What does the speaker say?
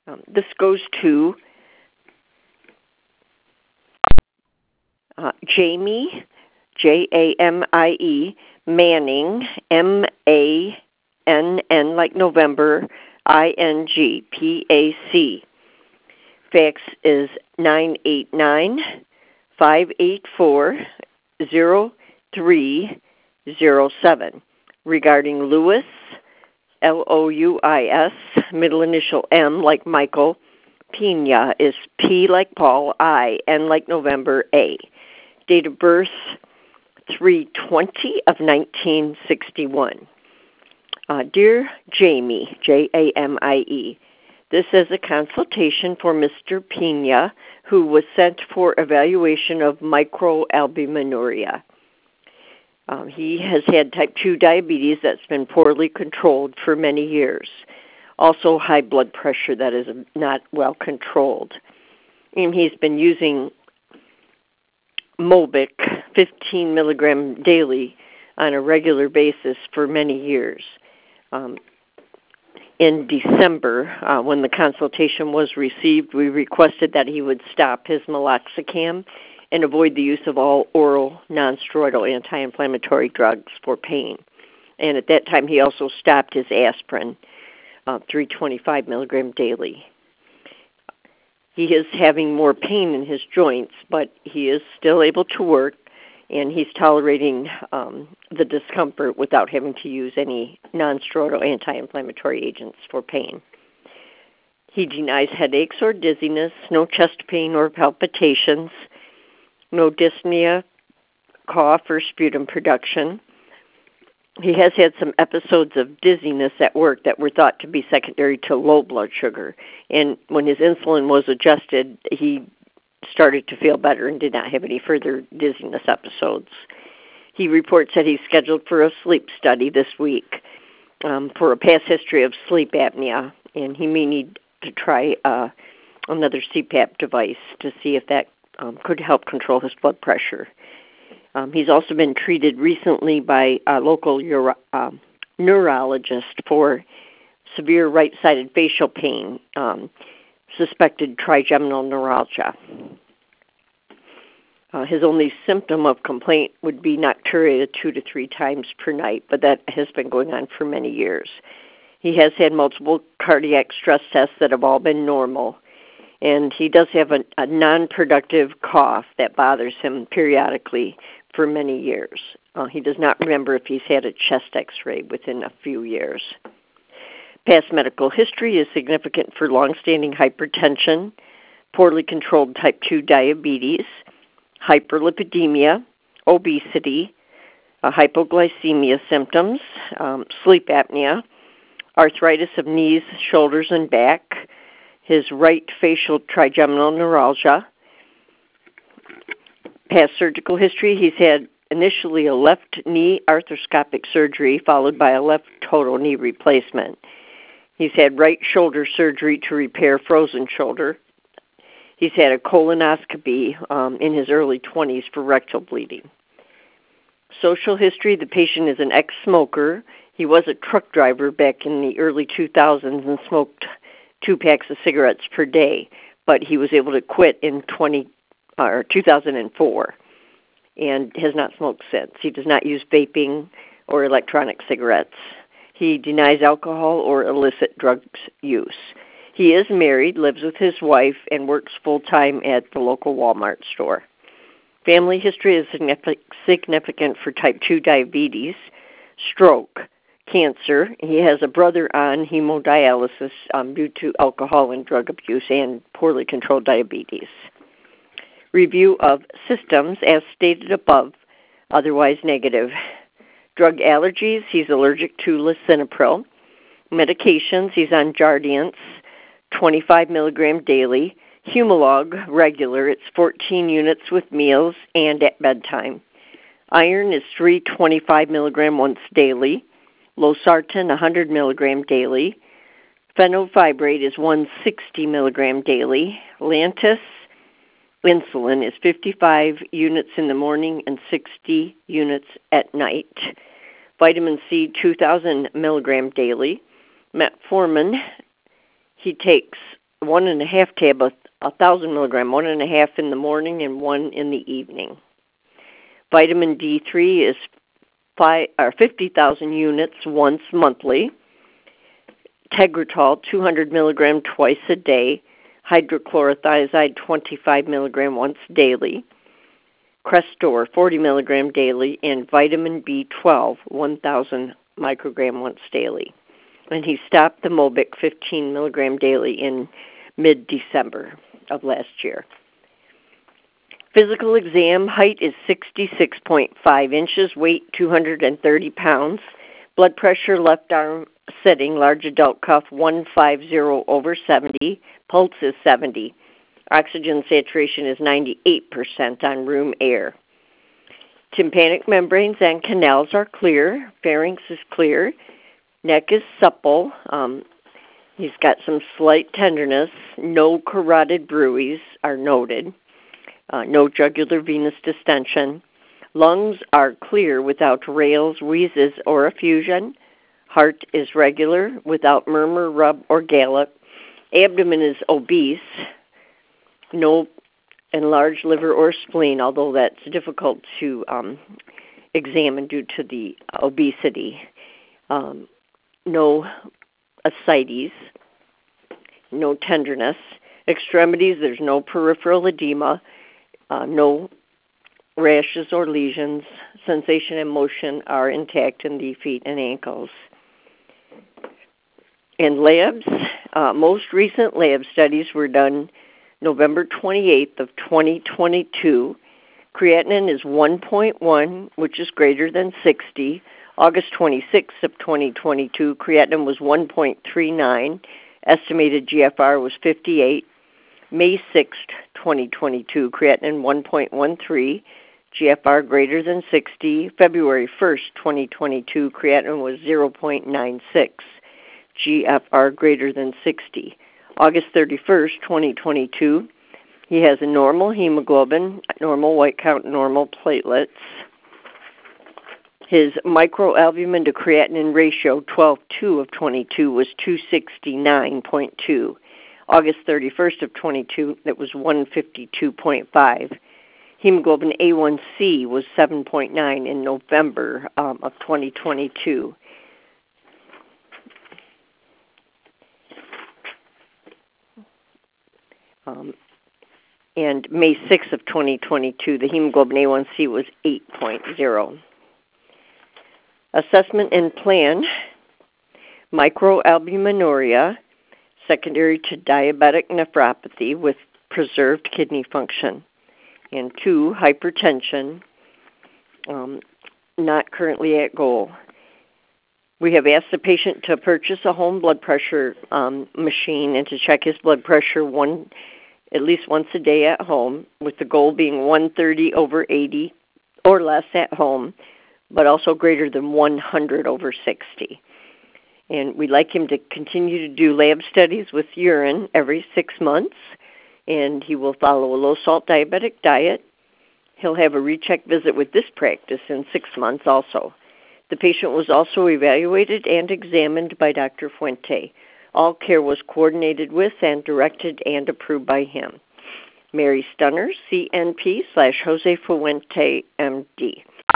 This goes to Jamie, Jamie, Manning, Mann like November, INGPAC. Fax is 989-584-0307. Regarding Louis, Louis, middle initial M like Michael, Pena is P like Paul, I, N like November, A. Date of birth, 3/20 of 1961. Dear Jamie, Jamie, this is a consultation for Mr. Pena, who was sent for evaluation of microalbuminuria. He has had type 2 diabetes that's been poorly controlled for many years. Also high blood pressure that is not well controlled. And he's been using Mobic 15 milligram daily on a regular basis for many years. In December, when the consultation was received, we requested that he would stop his meloxicam and avoid the use of all oral nonsteroidal anti-inflammatory drugs for pain. And at that time, he also stopped his aspirin, 325 milligram daily. He is having more pain in his joints, but he is still able to work, and he's tolerating the discomfort without having to use any nonsteroidal anti-inflammatory agents for pain. He denies headaches or dizziness, no chest pain or palpitations, no dyspnea, cough, or sputum production. He has had some episodes of dizziness at work that were thought to be secondary to low blood sugar. And when his insulin was adjusted, he started to feel better and did not have any further dizziness episodes. He reports that he's scheduled for a sleep study this week for a past history of sleep apnea, and he may need to try another CPAP device to see if that could help control his blood pressure. He's also been treated recently by a local neurologist for severe right-sided facial pain, suspected trigeminal neuralgia. His only symptom of complaint would be nocturia 2 to 3 times per night, but that has been going on for many years. He has had multiple cardiac stress tests that have all been normal, and he does have a non-productive cough that bothers him periodically for many years. He does not remember if he's had a chest x-ray within a few years. Past medical history is significant for long-standing hypertension, poorly controlled type 2 diabetes, hyperlipidemia, obesity, hypoglycemia symptoms, sleep apnea, arthritis of knees, shoulders, and back, his right facial trigeminal neuralgia. Past surgical history, he's had initially a left knee arthroscopic surgery followed by a left total knee replacement. He's had right shoulder surgery to repair frozen shoulder. He's had a colonoscopy in his early 20s for rectal bleeding. Social history, the patient is an ex-smoker. He was a truck driver back in the early 2000s and smoked 2 packs of cigarettes per day, but he was able to quit in 2004 and has not smoked since. He does not use vaping or electronic cigarettes. He denies alcohol or illicit drugs use. He is married, lives with his wife, and works full-time at the local Walmart store. Family history is significant for type 2 diabetes, stroke, cancer. He has a brother on hemodialysis due to alcohol and drug abuse and poorly controlled diabetes. Review of systems as stated above, otherwise negative. Drug allergies, he's allergic to lisinopril. Medications, he's on Jardiance, 25 milligram daily. Humalog, regular, it's 14 units with meals and at bedtime. Iron is 325 milligram once daily. Losartan, 100 milligram daily. Fenofibrate is 160 milligram daily. Lantus, insulin, is 55 units in the morning and 60 units at night. Vitamin C, 2,000 milligram daily. Metformin, he takes 1.5 tab, 1,000 milligram, 1.5 in the morning and 1 in the evening. Vitamin D3 is 50,000 units once monthly. Tegretol, 200 milligram twice a day. Hydrochlorothiazide, 25 milligram once daily. Crestor, 40 milligram daily. And vitamin B12, 1,000 microgram once daily. And he stopped the Mobic 15 milligram daily in mid-December of last year. Physical exam, height is 66.5 inches, weight 230 pounds. Blood pressure, left arm sitting, large adult cuff 150/70. Pulse is 70. Oxygen saturation is 98% on room air. Tympanic membranes and canals are clear. Pharynx is clear. Neck is supple. He's got some slight tenderness. No carotid bruits are noted. No jugular venous distension. Lungs are clear without rales, wheezes, or effusion. Heart is regular without murmur, rub, or gallop. Abdomen is obese. No enlarged liver or spleen, although that's difficult to examine due to the obesity. No ascites. No tenderness. Extremities, there's no peripheral edema. No rashes or lesions. Sensation and motion are intact in the feet and ankles. And labs, most recent lab studies were done November 28th of 2022. Creatinine is 1.1, which is greater than 60. August 26th of 2022, creatinine was 1.39. Estimated GFR was 58. May 6th, 2022, creatinine 1.13, GFR greater than 60. February 1st, 2022, creatinine was 0.96, GFR greater than 60. August 31st, 2022, he has a normal hemoglobin, normal white count, normal platelets. His microalbumin to creatinine ratio, 12:2 of 22, was 269.2. August 31st of 22, it was 152.5. Hemoglobin A1C was 7.9 in November of 2022. And May 6th of 2022, the hemoglobin A1C was 8.0. Assessment and plan, microalbuminuria, secondary to diabetic nephropathy with preserved kidney function. And 2, hypertension, not currently at goal. We have asked the patient to purchase a home blood pressure machine and to check his blood pressure at least once a day at home, with the goal being 130/80 or less at home, but also greater than 100/60. And we'd like him to continue to do lab studies with urine every 6 months, and he will follow a low-salt diabetic diet. He'll have a recheck visit with this practice in 6 months also. The patient was also evaluated and examined by Dr. Fuente. All care was coordinated with and directed and approved by him. Mary Stunner, CNP /Jose Fuente, MD.